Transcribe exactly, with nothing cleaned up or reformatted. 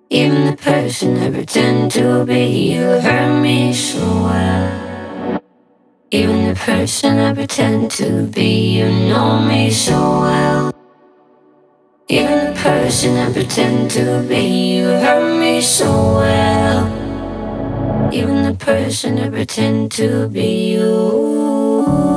Even the person I pretend to be, you hurt me so well. Even the person I pretend to be, you know me so well. Even the person I pretend to be, you hurt me so well. Even the person I pretend to be, you